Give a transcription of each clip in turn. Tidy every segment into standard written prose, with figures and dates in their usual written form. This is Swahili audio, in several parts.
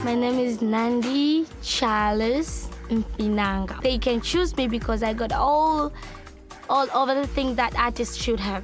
My name is Nandi Charles Mpinanga. They can choose me because I got all of the things that artists should have.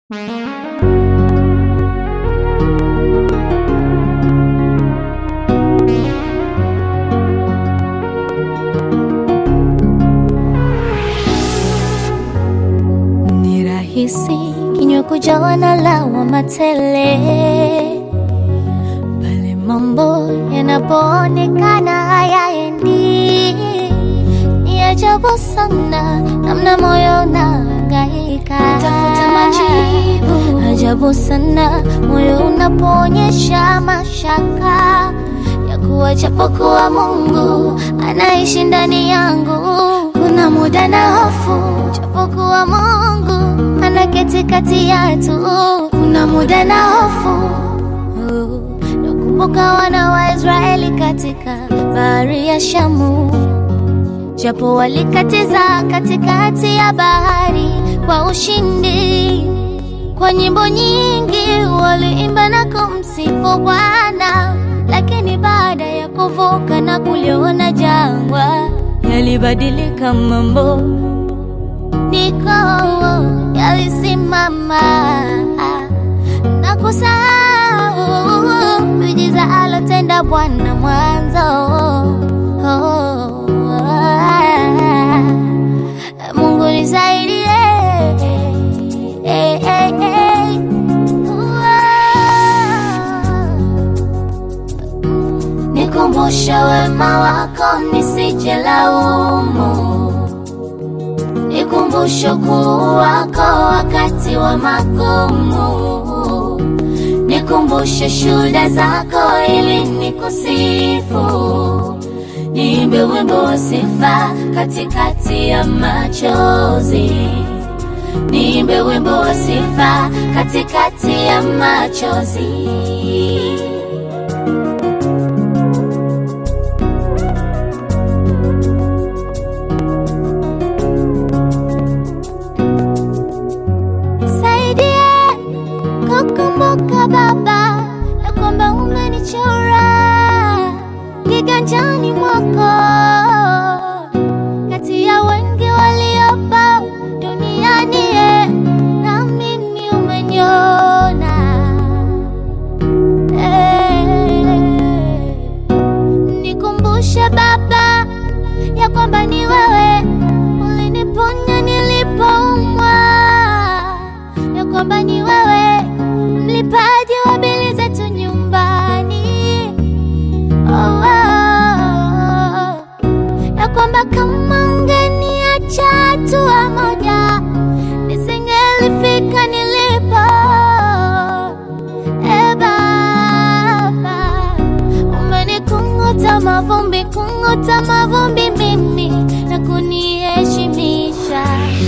Ni rahisi kinywa kujawa na lawama tele, pale mambo yanapoonekana hayaendi. Ni ajabu sana namna moyo unahangaika tafuta majibu, ajabu sana moyo unapoonyesha mashaka ya kuwa japokuwa Mungu anaishi ndani yangu. Kuna muda na hofu japokuwa Mungu anaketi kati yetu. Kuna muda na hofu, nakumbuka wana wa Israeli katika bahari ya Shamu, japo walikatiza katikati ya bahari kwa ushindi. Kwa nyimbo nyingi waliimba na kumsifu Bwana, lakini baada ya kuvuka na kuliona jangwa, yalibadilika mambo. Niko yalisimama na kusahau miujiza alotenda Bwana mwanzo. Mungu nisaidie, nikumbushe wema wako nisije laumu, nikumbushe ukuu wako wakati wa magumu, nikumbushe shuhuda zako ili nikusifu. Niimbe wimbo wa sifa katikati ya machozi, niimbe wimbo wa sifa katikati ya machozi. Saidia kukumbuka Baba ya kwamba umenichora kiganjani mwako, kati ya wengi waliopo duniani, na mimi umeniona. Nikumbushe Baba ya kwamba ni wewe uliniponya nilipoumwa, ya kwamba ni wewe mlipaji wa bili zetu nyumbani. Ya kwamba kama ungeniacha hatua moja nisingelifika nilipo. Baba, umenikunguta mavumbi mimi na kuniheshimisha.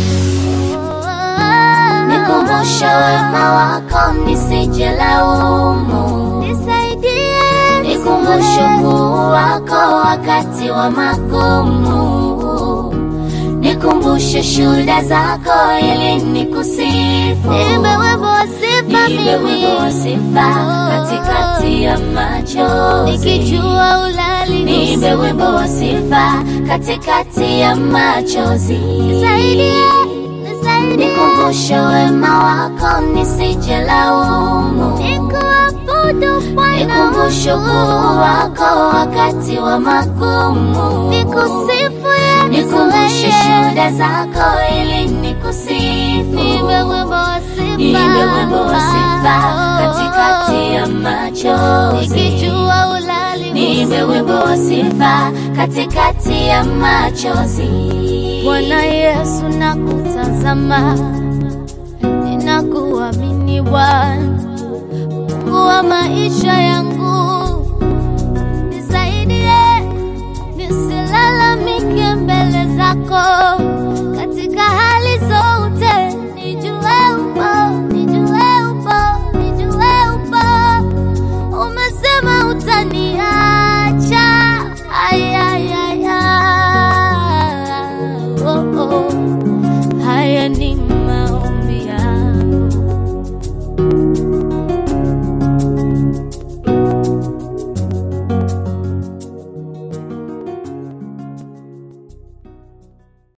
Nikumbushe wema wako nisije laumu, nisaidie, nikumbushe ukuu wako wakati wa magumu, nikumbushe shuhuda zako ili nikusifu. Niimbe wimbo wa sifa mimi, niimbe wimbo wa sifa katikati ya machozi, nikijua ulali. Niimbe wimbo wa sifa katikati ya machozi. Nisaidie, nikumbushe wema wako nisije laumu, nikuabudu Bwana, nikumbushe ukuu wako wakati wa magumu, nikusifu Yesu, nikumbushe shuhuda zako ili nikusifu. Niimbe wimbo wa sifa katikati ya machozi, nikijua ulali. Niimbe wimbo wa sifa katikati ya machozi. Bwana Yesu nakutazama, ninakuamini Bwana, Mungu wa maisha yangu.